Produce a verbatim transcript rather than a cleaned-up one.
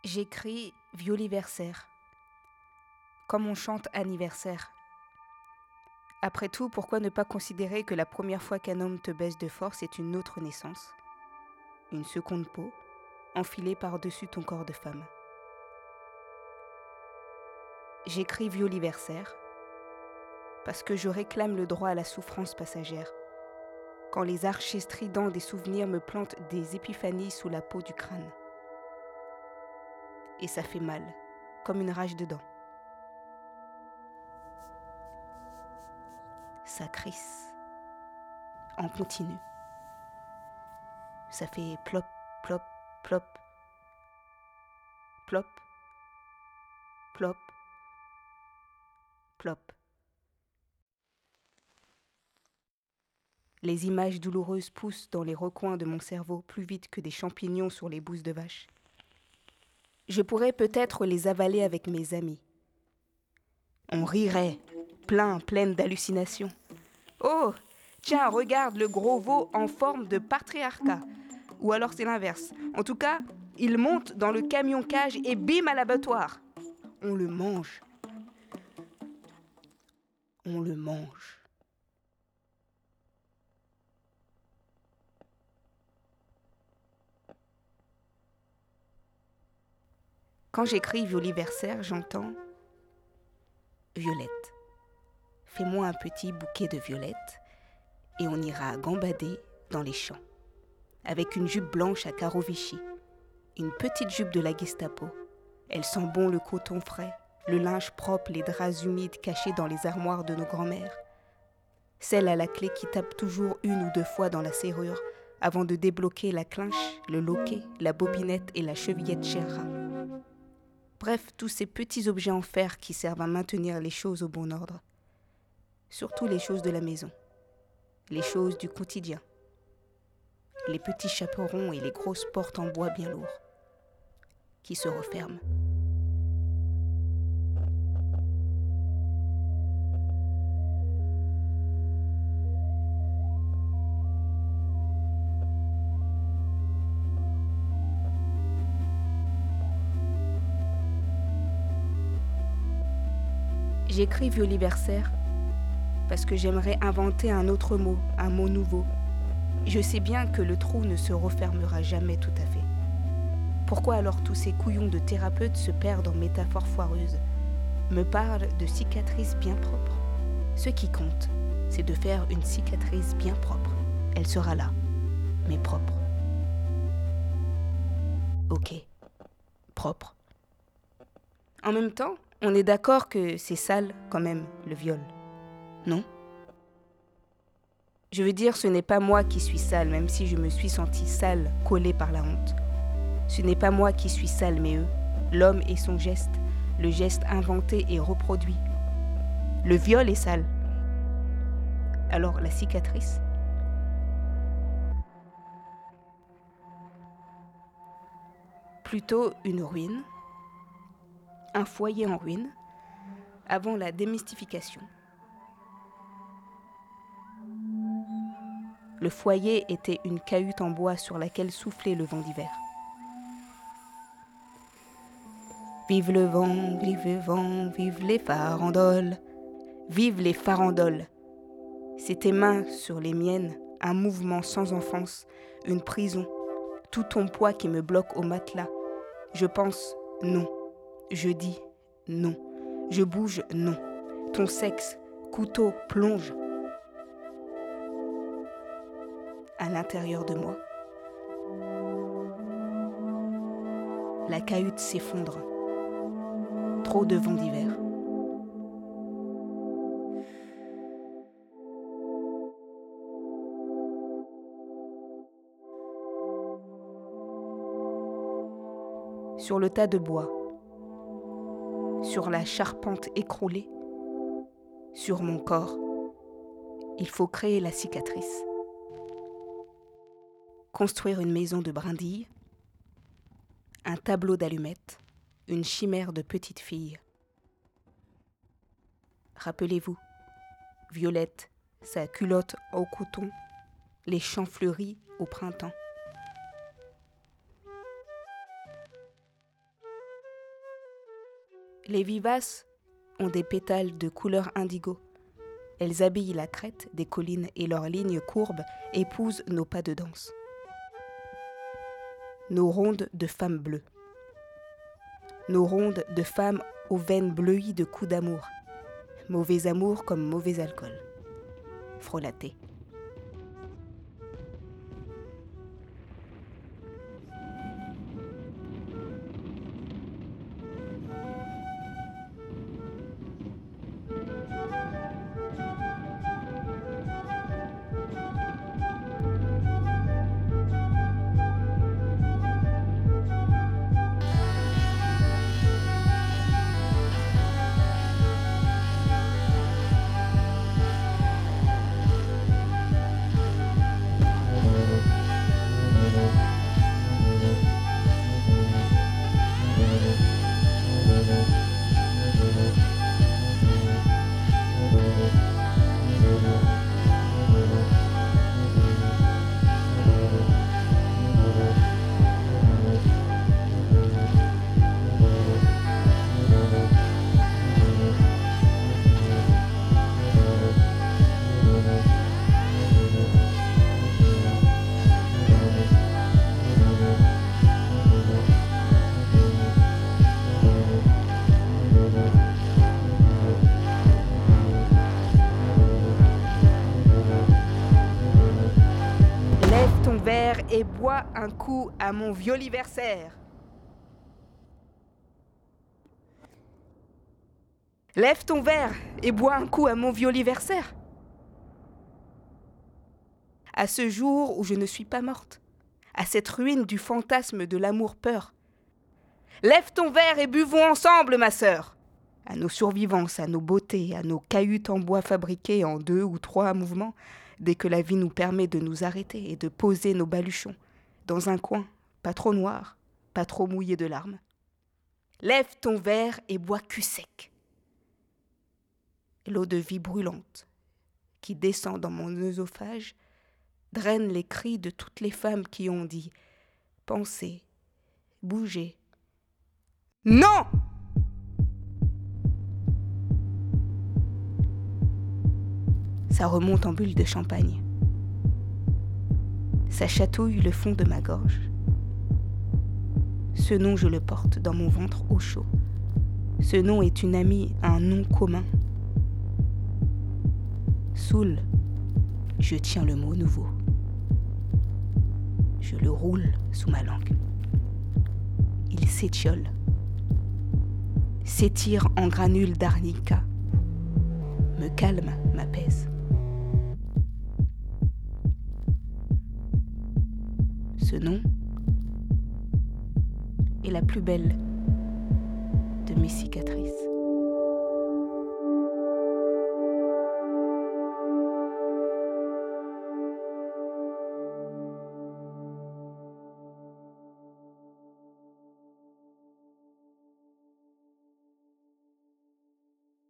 J'écris violiversaire, comme on chante anniversaire. Après tout, pourquoi ne pas considérer que la première fois qu'un homme te baise de force est une autre naissance, une seconde peau, enfilée par-dessus ton corps de femme. J'écris violiversaire, parce que je réclame le droit à la souffrance passagère, quand les archers stridents des souvenirs me plantent des épiphanies sous la peau du crâne. Et ça fait mal, comme une rage dedans. Ça crisse, en continu. Ça fait plop, plop, plop, plop, plop, plop. Les images douloureuses poussent dans les recoins de mon cerveau plus vite que des champignons sur les bousses de vache. Je pourrais peut-être les avaler avec mes amis. On rirait, plein, pleine d'hallucinations. Oh, tiens, regarde le gros veau en forme de patriarcat. Ou alors c'est l'inverse. En tout cas, il monte dans le camion-cage et bim à l'abattoir. On le mange. On le mange. Quand j'écris violiversaire, j'entends Violette. Fais-moi un petit bouquet de violettes et on ira gambader dans les champs. Avec une jupe blanche à carreaux Vichy, une petite jupe de la Gestapo. Elle sent bon le coton frais, le linge propre, les draps humides cachés dans les armoires de nos grands-mères. Celle à la clé qui tape toujours une ou deux fois dans la serrure avant de débloquer la clinche, le loquet, la bobinette et la chevillette Sherra. Bref, tous ces petits objets en fer qui servent à maintenir les choses au bon ordre. Surtout les choses de la maison, les choses du quotidien. Les petits chaperons et les grosses portes en bois bien lourds, qui se referment. J'écris violiversaire parce que j'aimerais inventer un autre mot, un mot nouveau. Je sais bien que le trou ne se refermera jamais tout à fait. Pourquoi alors tous ces couillons de thérapeutes se perdent en métaphores foireuses, me parlent de cicatrices bien propres? Ce qui compte, c'est de faire une cicatrice bien propre. Elle sera là, mais propre. Ok, propre. En même temps, on est d'accord que c'est sale quand même, le viol, non ? Je veux dire, ce n'est pas moi qui suis sale, même si je me suis sentie sale, collée par la honte. Ce n'est pas moi qui suis sale, mais eux, l'homme et son geste, le geste inventé et reproduit. Le viol est sale. Alors la cicatrice ? Plutôt une ruine, un foyer en ruine, avant la démystification. Le foyer était une cahute en bois sur laquelle soufflait le vent d'hiver. Vive le vent, vive le vent, vive les farandoles, vive les farandoles. C'est tes mains sur les miennes, un mouvement sans enfance, une prison, tout ton poids qui me bloque au matelas. Je pense non, je dis non, je bouge non. Ton sexe, couteau, plonge. À l'intérieur de moi. La cahute s'effondre. Trop de vent d'hiver. Sur le tas de bois, sur la charpente écroulée, sur mon corps, il faut créer la cicatrice. Construire une maison de brindilles, un tableau d'allumettes, une chimère de petite fille. Rappelez-vous, Violette, sa culotte au coton, les champs fleuris au printemps. Les vivaces ont des pétales de couleur indigo. Elles habillent la crête des collines et leurs lignes courbes épousent nos pas de danse. Nos rondes de femmes bleues. Nos rondes de femmes aux veines bleuies de coups d'amour. Mauvais amour comme mauvais alcool. Frelaté. Et bois un coup à mon violiversaire. Lève ton verre et bois un coup à mon violiversaire. À ce jour où je ne suis pas morte, à cette ruine du fantasme de l'amour-peur. Lève ton verre et buvons ensemble, ma sœur. À nos survivances, à nos beautés, à nos cahutes en bois fabriquées en deux ou trois mouvements, dès que la vie nous permet de nous arrêter et de poser nos baluchons dans un coin, pas trop noir, pas trop mouillé de larmes. Lève ton verre et bois cul sec. L'eau de vie brûlante qui descend dans mon œsophage draine les cris de toutes les femmes qui ont dit « Pensez, bougez. » Non! Ça remonte en bulle de champagne. Ça chatouille le fond de ma gorge. Ce nom, je le porte dans mon ventre au chaud. Ce nom est une amie, un nom commun. Soul, je tiens le mot nouveau. Je le roule sous ma langue. Il s'étiole, s'étire en granules d'arnica, me calme, m'apaise. Ce nom est la plus belle de mes cicatrices.